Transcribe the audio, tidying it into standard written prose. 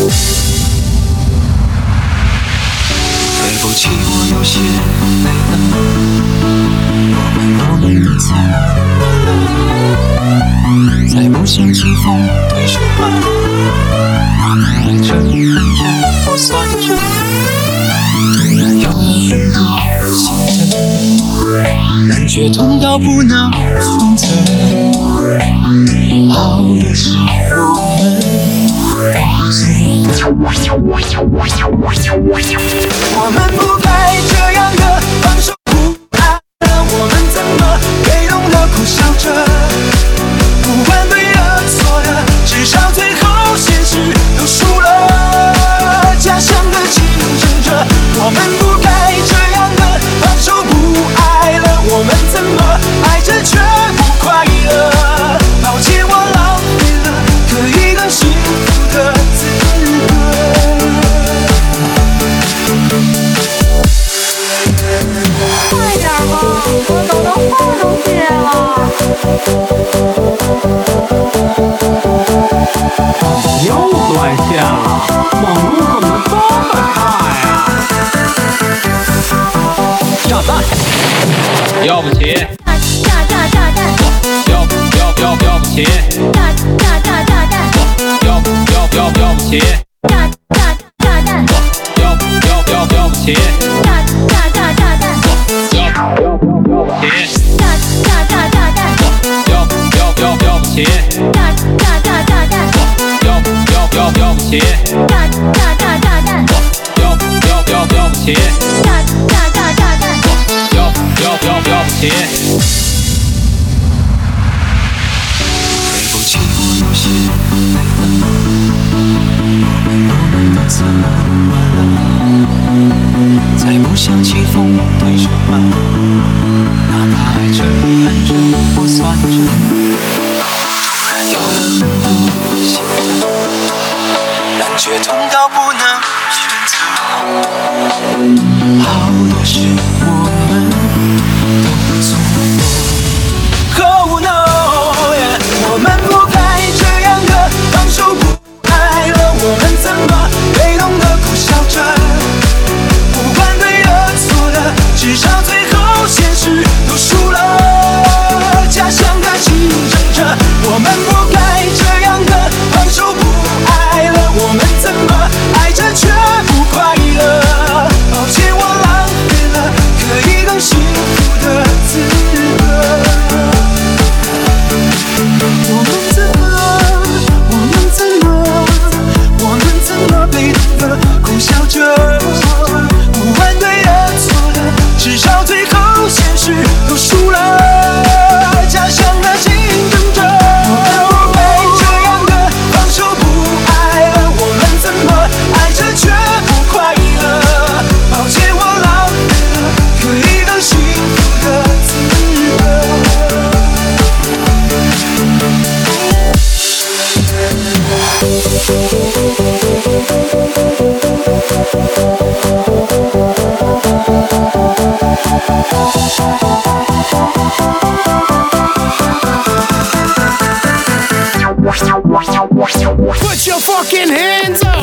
对不起，我有些累了，我们的错了，再不想棋逢对手吗？那么爱着恨着我算着，突然有了很多心疼，感觉痛到不能选择，好的是我们我们不该这样的放手不爱了，我们怎么被动的苦笑着？不管对的错的，至少最后现实都输了，假想的竞争着。我们不该这样的放手不爱了，我们怎么爱着却不快乐？抱歉，我浪费了可以更幸福的资格。 快点吧，我等到话都结了。 又断线了，网络怎么这么差呀？炸弹，要不起！ 炸弹！ 要不起！ 炸弹！ 要不起！ 炸弹！ 要不起！ 炸弹！ 要不起！要不起！要不起！要不起！ 对不起，我有些累了，我们的怎么了？再不想棋逢对手吗？哪怕爱着恨着我算着，突然有了很多心疼，感觉痛到不能选择，好多事我们都错过。Oh no， 我们不该这样的放手不爱了，我们怎么被动的苦笑着？不管对的错的，至少最后现实都输了，假想的竞争着。我们不该这样的放手不爱了，我们怎么爱着却不快乐？抱歉，我浪费了可以更幸福的资格。我们怎么被动的苦笑着？不管对的错的，至少最后现实都输了，假想的竞争着。我们不该这样的放手不爱了，我们怎么爱着却不快乐？抱歉，我浪费了可以更幸福的资格。 Put your fucking hands up!